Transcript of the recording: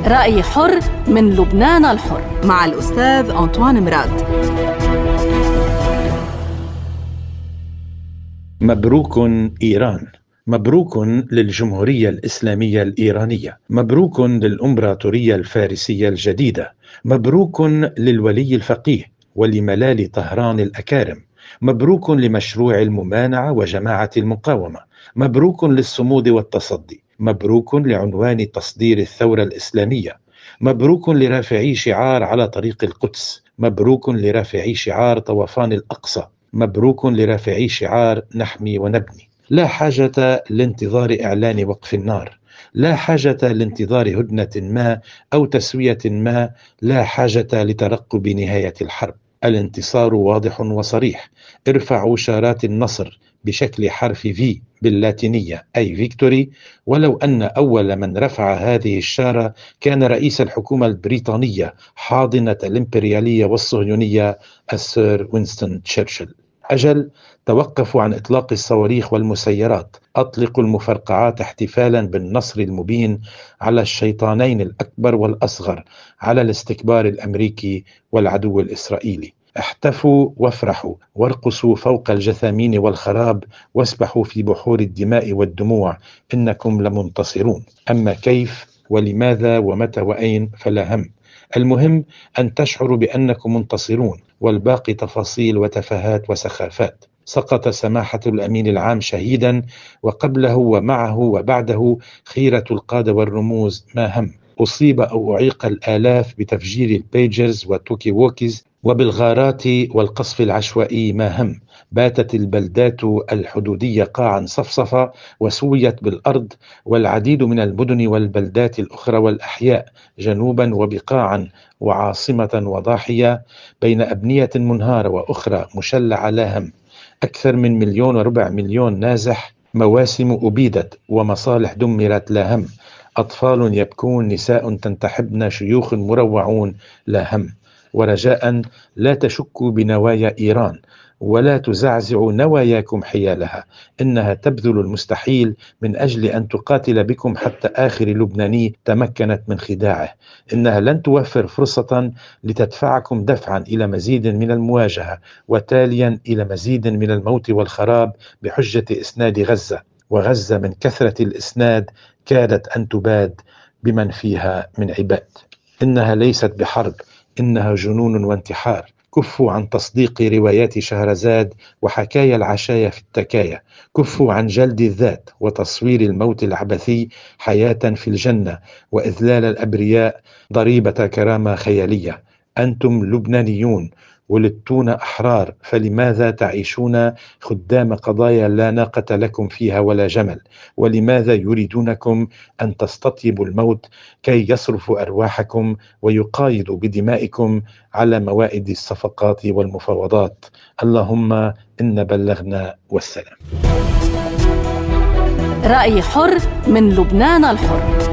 رأي حر من لبنان الحر مع الأستاذ أنطوان مراد. مبروك إيران، مبروك للجمهورية الإسلامية الإيرانية، مبروك للإمبراطورية الفارسية الجديدة، مبروك للولي الفقيه ولملال طهران الأكارم، مبروك لمشروع الممانعة وجماعة المقاومة، مبروك للصمود والتصدي، مبروك لعنوان تصدير الثورة الإسلامية، مبروك لرافعي شعار على طريق القدس، مبروك لرافعي شعار طوفان الأقصى، مبروك لرافعي شعار نحمي ونبني. لا حاجة لانتظار إعلان وقف النار، لا حاجة لانتظار هدنة ما أو تسوية ما، لا حاجة لترقب نهاية الحرب. الانتصار واضح وصريح. ارفعوا شارات النصر بشكل حرف في باللاتينية أي فيكتوري، ولو أن أول من رفع هذه الشارة كان رئيس الحكومة البريطانية حاضنة الإمبريالية والصهيونية السير وينستون تشرشل. أجل، توقفوا عن إطلاق الصواريخ والمسيرات، أطلقوا المفرقعات احتفالا بالنصر المبين على الشيطانين الأكبر والأصغر، على الاستكبار الأمريكي والعدو الإسرائيلي. احتفوا وافرحوا وارقصوا فوق الجثامين والخراب واسبحوا في بحور الدماء والدموع، إنكم لمنتصرون. أما كيف ولماذا ومتى وأين فلا هم، المهم أن تشعروا بأنكم منتصرون، والباقي تفاصيل وتفاهات وسخافات. سقط سماحة الأمين العام شهيدا، وقبله ومعه وبعده خيرة القادة والرموز ما هم. أصيب أو أعيق الآلاف بتفجير البيجرز والتوكي ووكيز وبالغارات والقصف العشوائي ما هم. باتت البلدات الحدودية قاعا صفصفة وسويت بالأرض، والعديد من المدن والبلدات الأخرى والأحياء جنوبا وبقاعا وعاصمة وضاحية بين أبنية منهارة وأخرى مشلعة لا هم. أكثر من 1.4 مليون نازح، مواسم أبيدت ومصالح دمرت لا هم. أطفال يبكون، نساء تنتحبن، شيوخ مروعون لا هم. ورجاء لا تشكوا بنوايا إيران ولا تزعزعوا نواياكم حيالها، إنها تبذل المستحيل من أجل أن تقاتل بكم حتى آخر لبناني تمكنت من خداعه. إنها لن توفر فرصة لتدفعكم دفعا إلى مزيد من المواجهة، وتاليا إلى مزيد من الموت والخراب بحجة إسناد غزة. وغزة من كثرة الإسناد كادت أن تباد بمن فيها من عباد. إنها ليست بحرب، إنها جنون وانتحار. كفوا عن تصديق روايات شهرزاد وحكايا العشايا في التكايا. كفوا عن جلد الذات وتصوير الموت العبثي حياة في الجنة، وإذلال الأبرياء ضريبة كرامة خيالية. أنتم لبنانيون، ولدتون أحرار، فلماذا تعيشون خدام قضايا لا ناقة لكم فيها ولا جمل؟ ولماذا يريدونكم أن تستطيبوا الموت كي يصرفوا أرواحكم ويقايضوا بدمائكم على موائد الصفقات والمفاوضات؟ اللهم إن بلغنا والسلام. رأي حر من لبنان الحر.